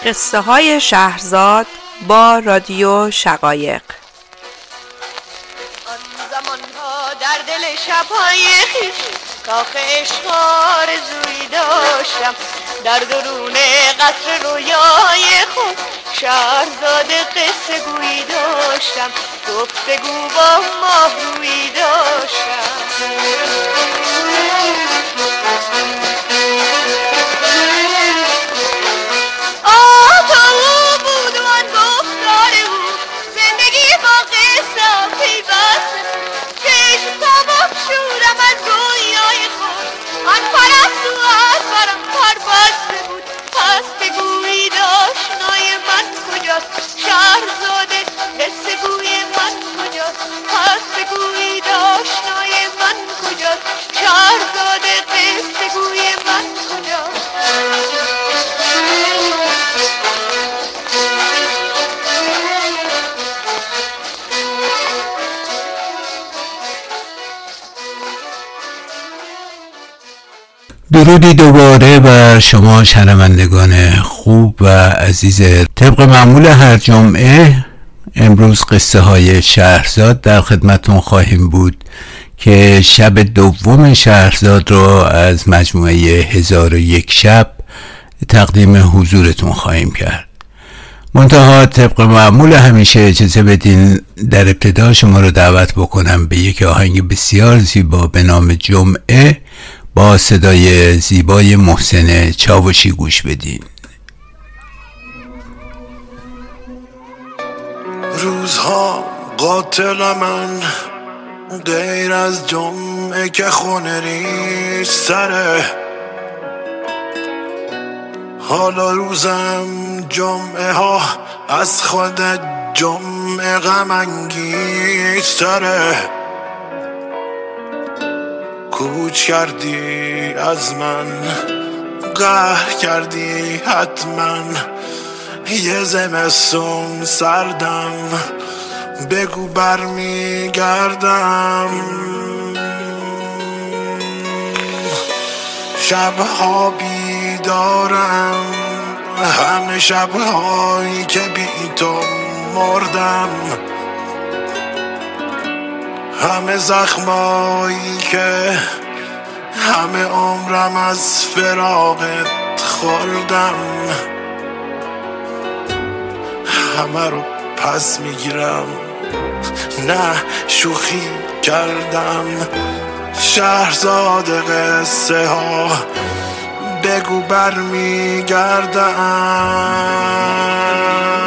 قصه های شهرزاد با رادیو شقایق. آن زمان ها در دل شب‌های خیش کاخ عشق آرزویی داشتم، در درون قصر رویای خود شهرزاد قصه گویی داشتم، گفتگو با ماهرویی داشتم. شهرزاده قصه گوی من کجاست؟ پس بگویید آشنای من کجاست؟ شهرزاده قصه گوی من کجاست؟ درودی دوباره بر شما شنوندگان خوب و عزیز. طبق معمول هر جمعه امروز قصه های شهرزاد در خدمتون خواهیم بود که شب دوم شهرزاد رو از مجموعه 1001 شب تقدیم حضورتون خواهیم کرد. منتها طبق معمول همیشه اجازه بدین در ابتدا شما رو دعوت بکنم به یک آهنگ بسیار زیبا به نام جمعه با صدای زیبای محسن چاوشی گوش بدین. روزها قاتل من غیر از جمعه که خونه ریز سره، حالا روزم جمعه ها از خودت جمعه غم انگیز تره. کوچ کردی از من، قهر کردی حتما، یه زمستون سردم، بگو برمیگردم. شبها بیدارم، همه شبهایی که بی تو مردم، همه زخمایی که همه عمرم از فراقت خوردم، همه رو پس میگیرم، نه شوخی کردم. شهرزاد قصه ها بگو برمیگردم.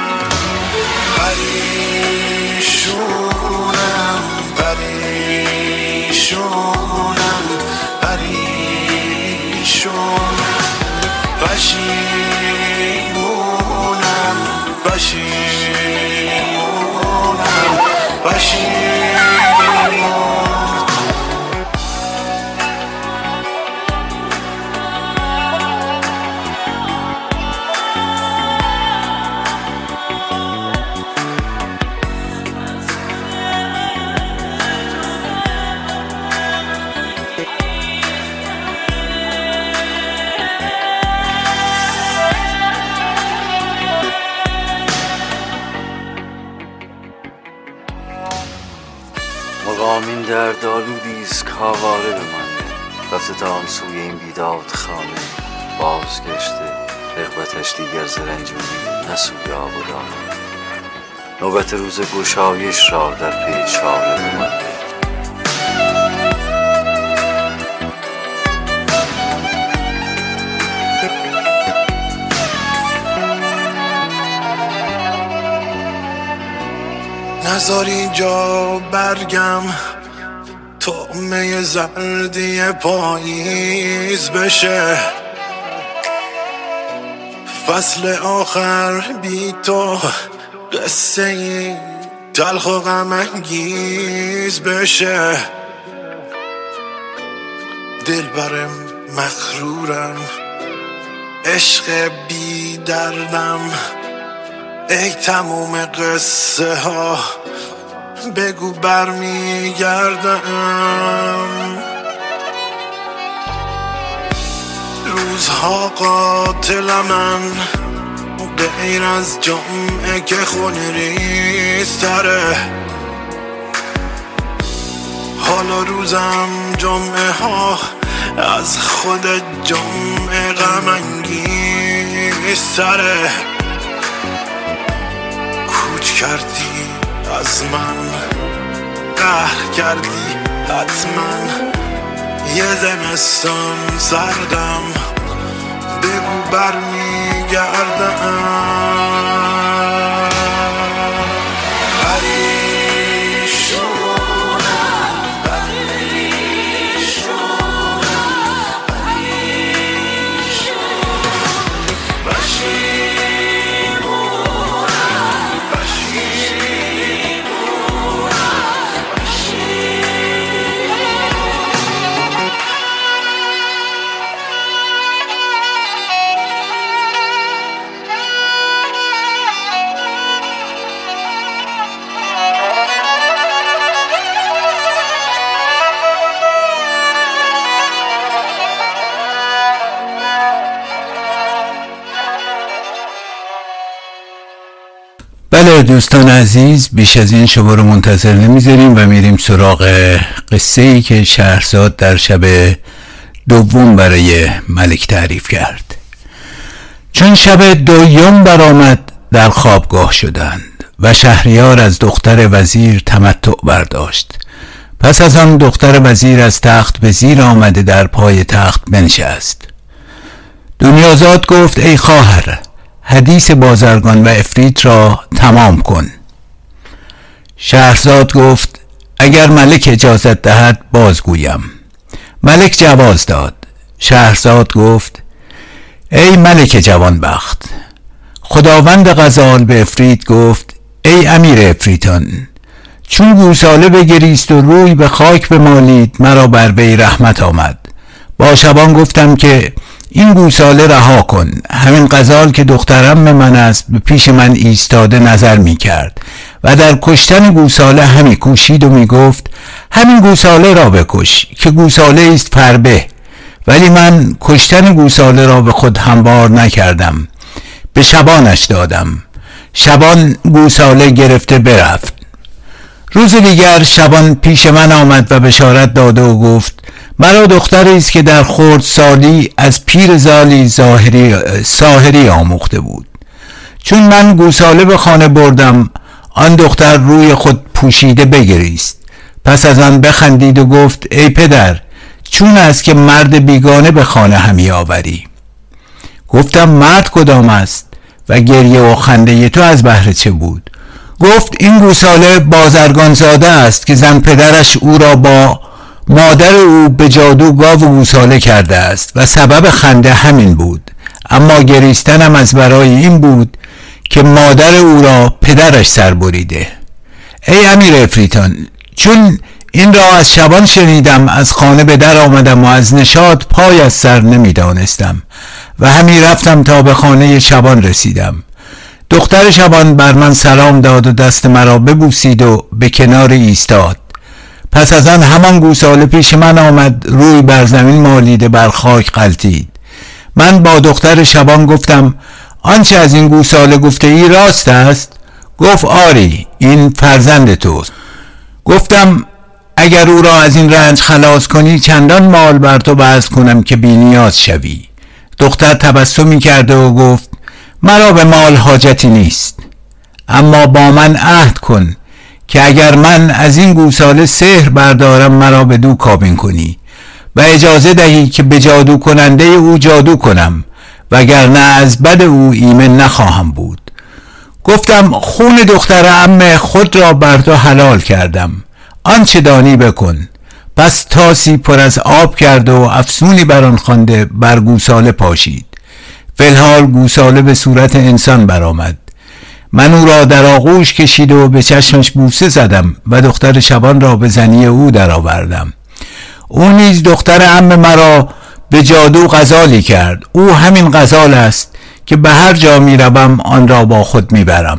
مقامین دردآلودیست کاواره بمانده، رفته آن سوی این بیداد خانه، بازگشته رغبتش دیگر زرنجونی نه سوی آب و دانه. نوبت روز گشایش را در پیشاره بمانده. نذار اینجا برگم طعمه زردی پاییز بشه، فصل آخر بی تو قصه ای تلخ و غم انگیز بشه. دلبرم مغرورم، عشق بی دردم، ای تموم قصه ها بگو برمیگردم. روزها قاتل من غیر از جمعه که خونه ریزتره. حالا روزم جمعه ها از خود جمعه غم انگیزتره. کوچ کردی از من، قهر کردی حتما، یه زمستان سردم، بگو برمیگردم. بله دوستان عزیز، بیش از این شما رو منتظر نمیذاریم و میریم سراغ قصه ای که شهرزاد در شب دوم برای ملک تعریف کرد. چون شب دوم برآمد در خوابگاه شدند و شهریار از دختر وزیر تمتع برداشت. پس از آن دختر وزیر از تخت به زیر آمده در پای تخت بنشست. دنیازاد گفت ای خواهر، حدیث بازرگان و عفریت را تمام کن. شهرزاد گفت اگر ملک اجازت دهد بازگویم. ملک جواز داد. شهرزاد گفت ای ملک جوانبخت، خداوند غزال به عفریت گفت ای امیر عفریتان، چون گوساله بگریست و روی به خاک بمالید مرا بر وی رحمت آمد. با شبان گفتم که این گوساله رها کن. همین غزال که دخترم من است به پیش من ایستاده نظر می کرد و در کشتن گوساله همی کوشید و می گفت همین گوساله را بکش که گوساله است فربه. ولی من کشتن گوساله را به خود هموار نکردم، به شبانش دادم. شبان گوساله گرفته برفت. روز دیگر شبان پیش من آمد و بشارت داده و گفت مرا دختری است که در خردسالی از پیر زالی ساحری آموخته بود. چون من گوساله به خانه بردم، آن دختر روی خود پوشیده بگریست. پس از آن بخندید و گفت ای پدر، چون است که مرد بیگانه به خانه همی آوری؟ گفتم مرد کدام است و گریه و خنده تو از بهر چه بود؟ گفت این گوساله بازرگان زاده است که زن پدرش او را با مادر او به جادو گاو و گوساله کرده است و سبب خنده همین بود. اما گریستنم از برای این بود که مادر او را پدرش سر بریده. ای امیر عفریتان، چون این را از شبان شنیدم از خانه به در آمدم و از نشاط پای از سر نمی دانستم و همی رفتم تا به خانه شبان رسیدم. دختر شبان بر من سلام داد و دست مرا ببوسید و به کنار ایستاد. پس از آن همان گوساله پیش من آمد، روی بر زمین مالیده بر خاک غلتید. من با دختر شبان گفتم آنچه از این گوساله گفته ای راست است؟ گفت آری، این فرزند توست. گفتم اگر او را از این رنج خلاص کنی چندان مال بر تو بذل کنم که بی نیاز شوی. دختر تبسمی کرده و گفت مرا به مال حاجتی نیست، اما با من عهد کن که اگر من از این گوساله سحر بردارم مرا به دو کابین کنی و اجازه دهی که به جادو کننده او جادو کنم، وگرنه از بد او ایمن نخواهم بود. گفتم خون دختر عمه خود را بر تو حلال کردم، آنچه دانی بکن. پس تاسی پر از آب کرد و افسونی بر آن خوانده بر گوساله پاشید. فی‌الحال گوساله به صورت انسان برآمد. من او را در آغوش کشید و به چشمش بوسه زدم و دختر شبان را به زنی او درآوردم. او نیز دختر عم مرا به جادو غزالی کرد. او همین غزال است که به هر جا می روم آن را با خود می برم.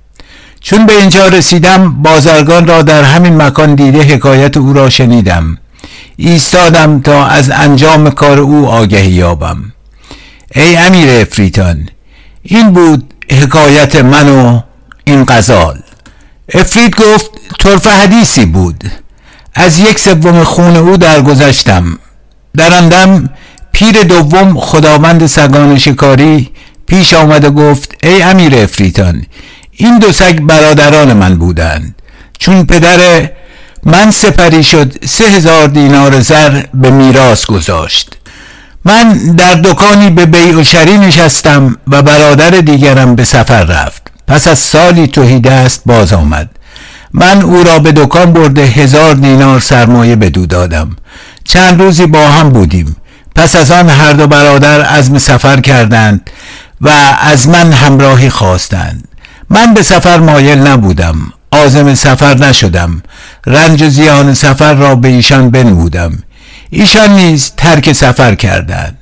چون به اینجا رسیدم بازرگان را در همین مکان دیده حکایت او را شنیدم. ایستادم تا از انجام کار او آگهی یابم. ای امیر عفریتان، این بود حکایت من و این غزال. افرید گفت طرف حدیثی بود. از 1/3 خون او درگذشتم. در آن دم پیر دوم خداوند سگان شکاری پیش آمد و گفت ای امیر افریتان، این 2 سگ برادران من بودند. چون پدر من سپری شد 3000 دینار زر به میراث گذاشت. من در دکانی به بیع و شری نشستم و برادر دیگرم به سفر رفت. پس از سالی تهی دست باز آمد. من او را به دکان برده 1000 دینار سرمایه بدو دادم. چند روزی با هم بودیم. پس از آن هر 2 برادر عزم سفر کردند و از من همراهی خواستند. من به سفر مایل نبودم، عازم سفر نشدم. رنج و زیان سفر را به ایشان بنمودم. ایشان نیز ترک سفر کردند.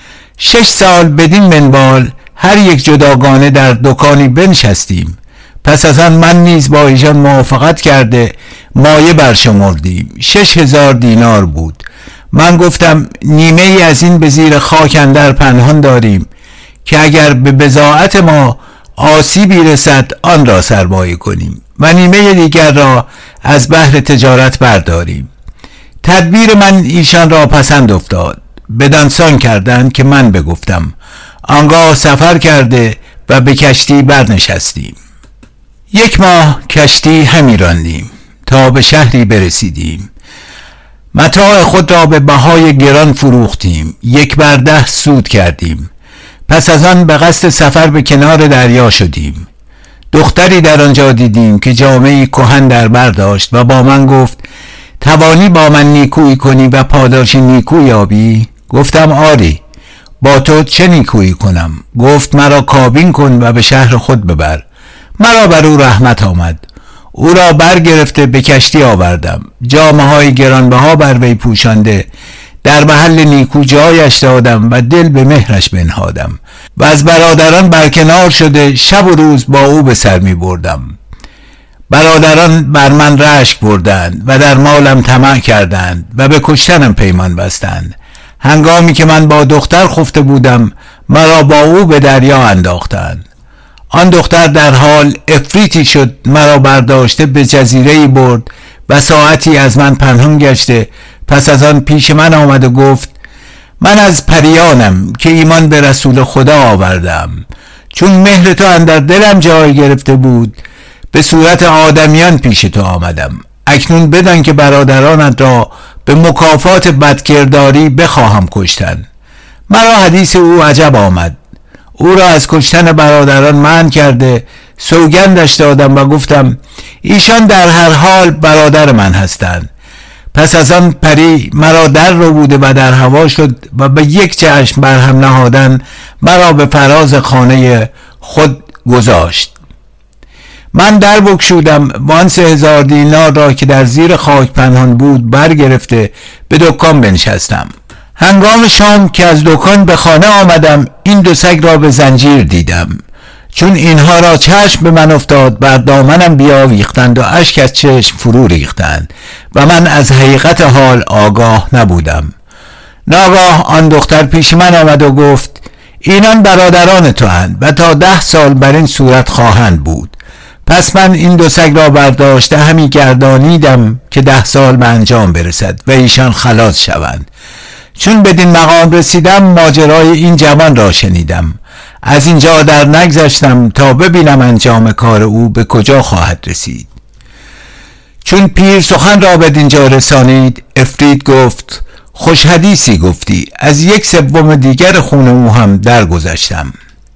6 سال بدین منوال هر یک جداگانه در دکانی بنشستیم. پس از آن من نیز با ایشان موافقت کرده مایه برشمردیم. 6000 دینار بود. من گفتم نیمه ای از این به زیر خاک اندر پنهان داریم که اگر به بضاعت ما آسیبی رسد آن را سرمایه کنیم و نیمه دیگر را از بهر تجارت برداریم. تدبیر من ایشان را پسند افتاد. بدانسان کردند که من بگفتم. آنگاه سفر کرده و به کشتی برنشستیم. 1 ماه کشتی همی راندیم تا به شهری برسیدیم. متاع خود را به بهای گران فروختیم. 1/10 سود کردیم. پس از آن به قصد سفر به کنار دریا شدیم. دختری در آنجا دیدیم که جامه‌ای کهن در بر داشت و با من گفت توانی با من نیکویی کنی و پاداشی نیکو یابی؟ گفتم آری. با تو چه نیکویی کنم؟ گفت مرا کابین کن و به شهر خود ببر. مرا بر او رحمت آمد. او را برگرفته به کشتی آوردم. جامه‌های گرانبها بر وی پوشانده در محل نیکو جایش دادم و دل به مهرش بنهادم و از برادران برکنار شده شب و روز با او به سر می بردم. برادران بر من رشک بردند و در مالم طمع کردند و به کشتنم پیمان بستند. هنگامی که من با دختر خفته بودم مرا با او به دریا انداختند. آن دختر در حال افریتی شد، مرا برداشته به جزیره‌ای برد و ساعتی از من پنهان گشته. پس از آن پیش من آمد و گفت من از پریانم که ایمان به رسول خدا آوردم. چون مهر تو اندر دلم جای گرفته بود به صورت آدمیان پیش تو آمدم. اکنون بدان که برادرانت را به مکافات بدکرداری بخواهم کشتن. مرا حدیث او عجب آمد. او را از کشتن برادران منع کرده سوگندش دادم و گفتم ایشان در هر حال برادر من هستند. پس از آن پری مرا در رو بوده و در هوا شد و به 1 چشم بر هم نهادن مرا به فراز خانه خود گذاشت. من در بگشودم و آن 3000 دینار را که در زیر خاک پنهان بود برگرفته به دکان بنشستم. هنگام شام که از دکان به خانه آمدم این 2 سگ را به زنجیر دیدم. چون اینها را چشم به من افتاد بر دامنم بیاویختند و اشک از چشم فرو ریختند و من از حقیقت حال آگاه نبودم. ناگاه آن دختر پیش من آمد و گفت اینان برادران تو اند و تا 10 سال بر این صورت خواهند بود. پس من این 2 سگ را برداشته همی گردانیدم که 10 سال به انجام برسد و ایشان خلاص شوند. چون بدین مقام رسیدم ماجرای این جوان را شنیدم. از اینجا در نگذشتم تا ببینم انجام کار او به کجا خواهد رسید. چون پیر سخن را بدینجا رسانید افرید گفت خوش حدیثی گفتی. از 1/3 دیگر خون او هم درگذشتم.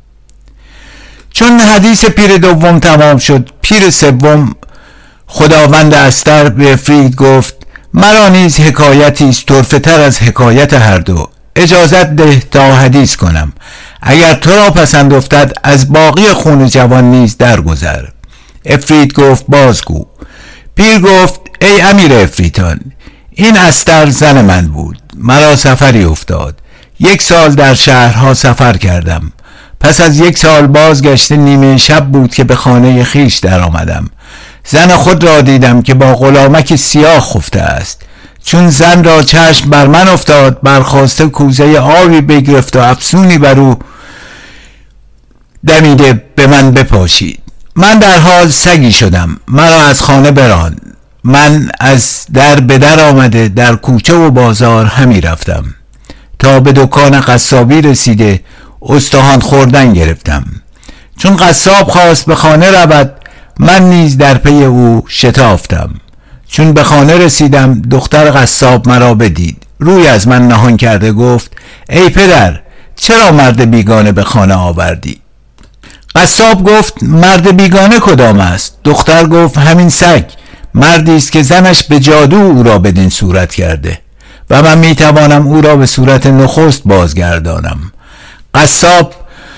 چون حدیث پیر دوم تمام شد پیر سوم خداوند استر به افرید گفت مرا نیز حکایتی است طرفه تر از حکایت هر دو. اجازت ده تا حدیث کنم. اگر تو را پسند افتد از باقی خون جوان نیز درگذر. افرید گفت بازگو. پیر گفت ای امیر افریتان این استر زن من بود. مرا سفری افتاد. 1 سال در شهرها سفر کردم. پس از 1 سال بازگشته نیمه شب بود که به خانه خیش در آمدم. زن خود را دیدم که با غلامک سیاه خفته است. چون زن را چشم بر من افتاد برخاسته کوزه آبی بگرفت و افسونی بر او دمیده به من بپاشید. من در حال سگی شدم، مرا از خانه براند. من از در به در آمده در کوچه و بازار همی رفتم تا به دکان قصابی رسیده استخوان خوردن گرفتم. چون قصاب خواست به خانه رود، من نیز در پی او شتافتم. چون به خانه رسیدم دختر قصاب مرا بدید، روی از من نهان کرده گفت ای پدر، چرا مرد بیگانه به خانه آوردی؟ قصاب گفت مرد بیگانه کدام است؟ دختر گفت همین سگ، مردی است که زنش به جادو او را بدین صورت کرده و من میتوانم او را به صورت نخست بازگردانم. قصاب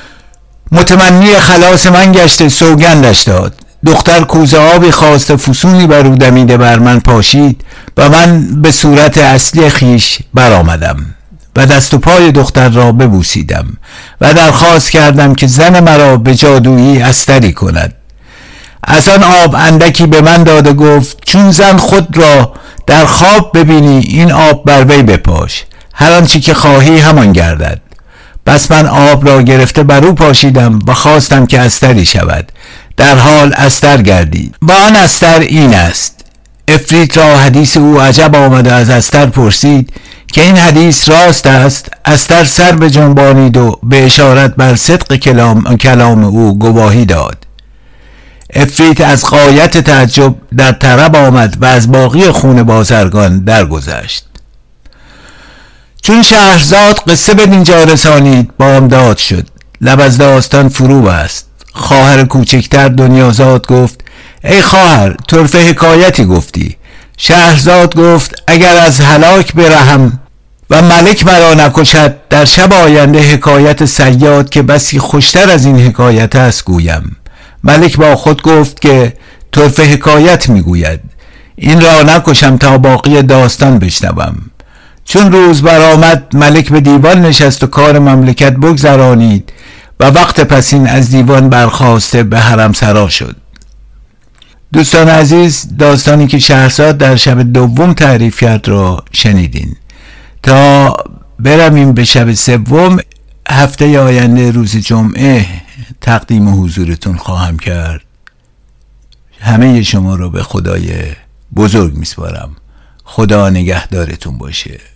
متمنی خلاص من گشته سوگندش داد. دختر کوزه آبی خواست، فسونی بر او دمیده بر من پاشید و من به صورت اصلی خیش برآمدم و دست و پای دختر را ببوسیدم و درخواست کردم که زن مرا به جادویی استری کند. از آن آب اندکی به من داده گفت چون زن خود را در خواب ببینی این آب بر وی بپاش، هر آنچه که خواهی همان گردد. بس من آب را گرفته بر او پاشیدم و خواستم که استری شود، در حال استر گردید و آن استر این است. عفریت را حدیث او عجب آمد و از استر پرسید که این حدیث راست است. استر سر به جنبانید و به اشارت بر صدق کلام او گواهی داد. عفریت از غایت تعجب در طرب آمد و از باقی خون بازرگان درگذشت. چون شهرزاد قصه به دینجا رسانید بامداد شد، لب از داستان فرو بست. خواهر کوچکتر دنیازاد گفت ای خواهر، طرفه حکایتی گفتی. شهرزاد گفت اگر از هلاک برهم و ملک مرا نکشد، در شب آینده حکایت صیاد که بسی خوشتر از این حکایت است گویم. ملک با خود گفت که طرفه حکایت میگوید، این را نکشم تا باقی داستان بشنوم. چون روز برآمد ملک به دیوان نشست و کار مملکت بگذرانید و وقت پسین از دیوان برخاسته به حرم سرا شد. دوستان عزیز، داستانی که شهرزاد در شب دوم تعریف کرد را شنیدین. تا برویم به شب سوم، هفته آینده روز جمعه تقدیم حضورتون خواهم کرد. همه شما را به خدای بزرگ میسپارم. خدا نگهدارتون باشه.